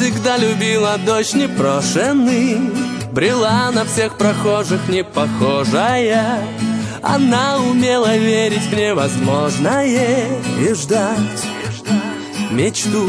всегда любила дождь непрошенный, брела на всех прохожих не похожая. Она умела верить в невозможное и ждать мечту.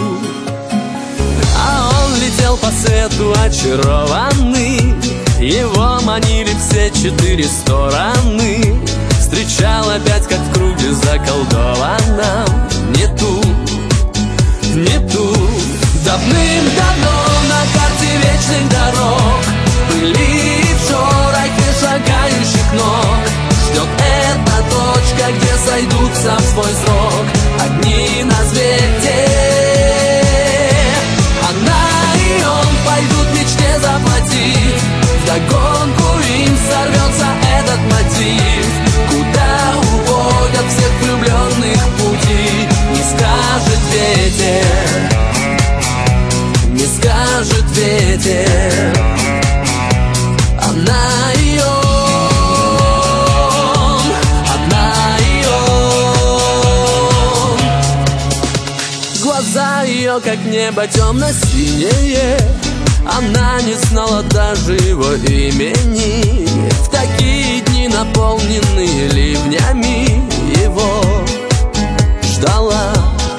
А он летел по свету очарованный, его манили все 4 стороны. Встречал опять, как в круге заколдованном, не ту, не ту. Давным-давно на карте вечных дорог были в шорохе шагающих ног. Ждет эта точка, где сойдутся в свой срок одни на свете. Она и он пойдут мечте заплатить, вдогонку им сорвется этот мотив. Куда уводят всех влюбленных пути, не скажет ветер, не скажет ветер. Она и он, она и он. Глаза ее, как небо темно-синее, она не знала даже его имени. В такие дни, наполненные ливнями, его ждала.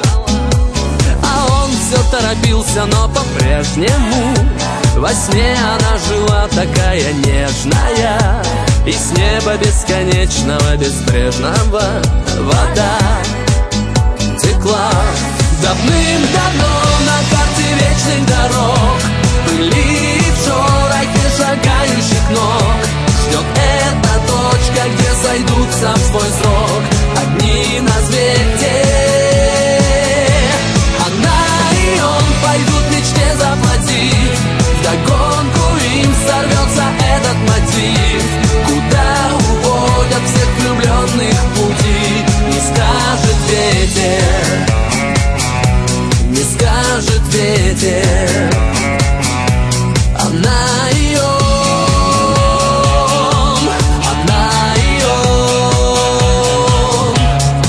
А он все торопился, но по-прежнему во сне она жила такая нежная, и с неба бесконечного, безбрежного вода текла. Давным-давно на карте вечных дорог были в шорохе шагающих ног. Ждет эта точка, где сойдутся в свой срок одни на свете. Она и он пойдут мечте заплатить, вдогонку им сорвется этот мотив. Куда уводят всех влюбленных пути, не скажет ветер, не скажет ветер. Она и он, она и он.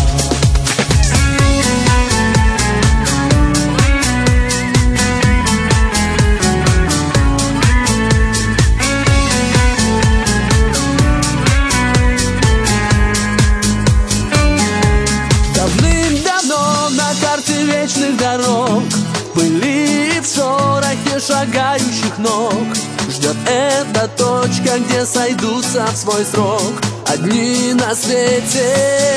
Давным-давно на карте вечных дорог были в шорохе шагающих ног. Ждет эта точка, где сойдутся в свой срок одни на свете.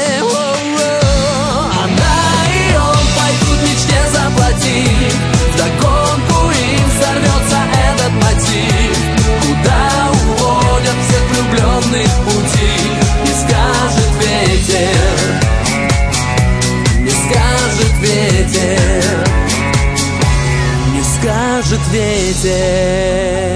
Она и он пойдут мечте заплатить, вдогонку им сорвется этот мотив. Куда уводят всех влюбленных пути, не скажет ветер, не скажет ветер, не скажет ветер.